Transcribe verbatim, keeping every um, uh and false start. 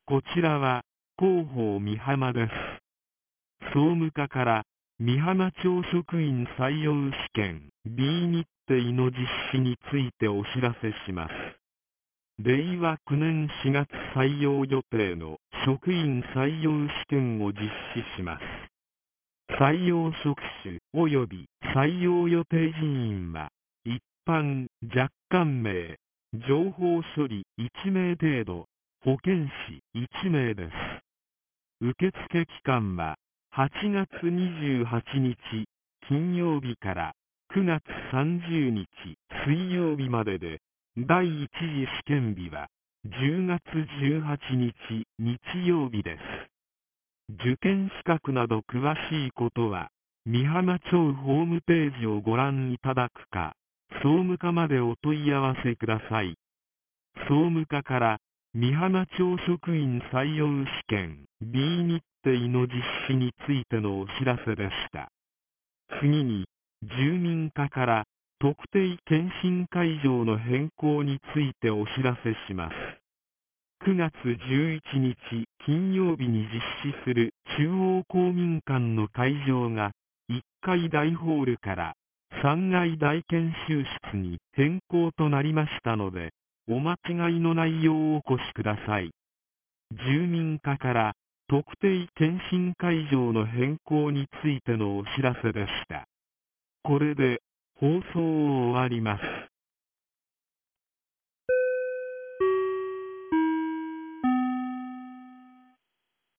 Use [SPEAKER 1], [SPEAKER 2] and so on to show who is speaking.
[SPEAKER 1] こちらは、広報美浜です。総務課から、美浜町職員採用試験 ビー 日程の実施についてお知らせします。れいわきゅうねんしがつ採用予定の職員採用試験を実施します。採用職種及び採用予定人員は、一般、若干名、情報処理いちめい程度、保健師いちめいです。受付期間は、はちがつにじゅうはちにち金曜日からくがつさんじゅうにち水曜日までで、だいいち次試験日はじゅうがつじゅうはちにち日曜日です。受験資格など詳しいことは、美浜町ホームページをご覧いただくか、総務課までお問い合わせください。総務課から、美浜町職員採用試験 ビー 日程の実施についてのお知らせでした。次に、住民課から特定健診会場の変更についてお知らせします。くがつじゅういちにち金曜日に実施する中央公民館の会場がいっかい大ホールからさんがい大研修室に変更となりましたので、お間違いのないようお越しください。住民課から特定健診会場の変更についてのお知らせでした。これで放送を終わります。